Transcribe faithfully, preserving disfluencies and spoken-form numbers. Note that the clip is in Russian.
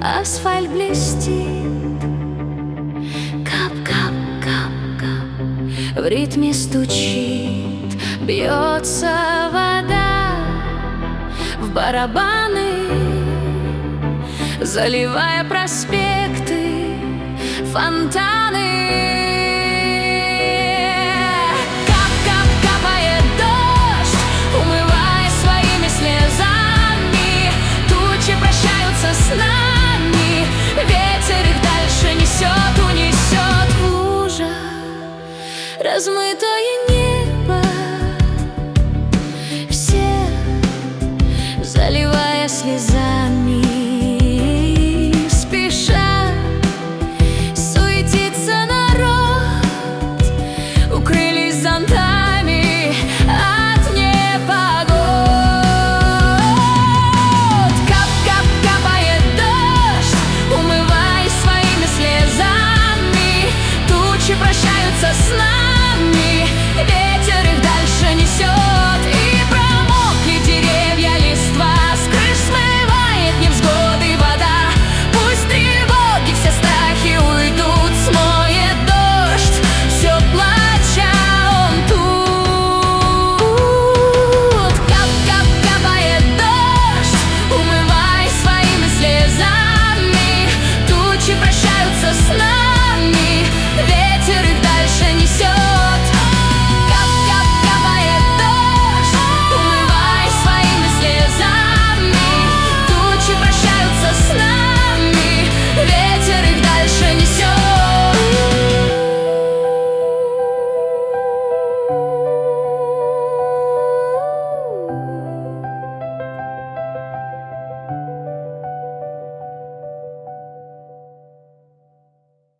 асфальт блестит. Кап-кап-кап-кап, в ритме стучит, бьется вода в барабаны, заливая проспекты, фонтаны. Кап-кап-капает дождь, умывая своими слезами. Тучи прощаются с нами, ветер их дальше несет, унесет в лужах размытое небо.